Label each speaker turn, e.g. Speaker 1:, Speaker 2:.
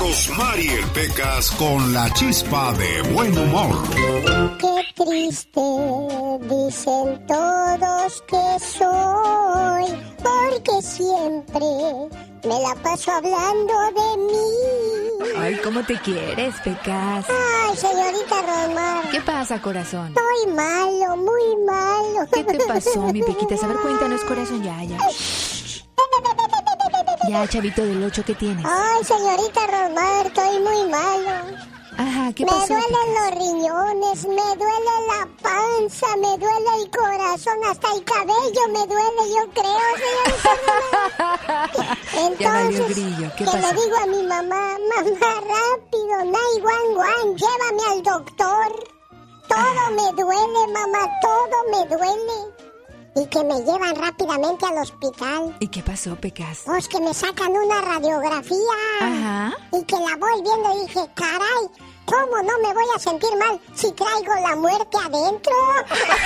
Speaker 1: Rosmarie Pecas con la chispa de buen humor.
Speaker 2: Qué triste dicen todos que soy, porque siempre me la paso hablando de mí.
Speaker 3: Ay, ¿cómo te quieres, Pecas?
Speaker 2: Ay, señorita Rosmar.
Speaker 3: ¿Qué pasa, corazón?
Speaker 2: Estoy malo, muy malo.
Speaker 3: ¿Qué te pasó, mi Pequitas? A ver, cuéntanos, corazón, ya. Ya, chavito del 8, ¿qué tienes?
Speaker 2: Ay, señorita Rosmar, estoy muy malo.
Speaker 3: Ajá, ¿qué pasó?
Speaker 2: Me duelen
Speaker 3: Pecas?
Speaker 2: los riñones, me duele la panza, me duele el corazón, hasta el cabello me duele, yo creo, señorita. Entonces,
Speaker 3: Ya valió grillo, ¿qué
Speaker 2: que
Speaker 3: pasó?
Speaker 2: le digo a mi mamá, rápido, 911, llévame al doctor. Todo me duele, mamá, todo me duele. Y que me llevan rápidamente al hospital.
Speaker 3: ¿Y qué pasó, Pecas?
Speaker 2: Pues que me sacan una radiografía.
Speaker 3: Ajá.
Speaker 2: Y que la voy viendo y dije, caray, ¿cómo no me voy a sentir mal si traigo la muerte adentro?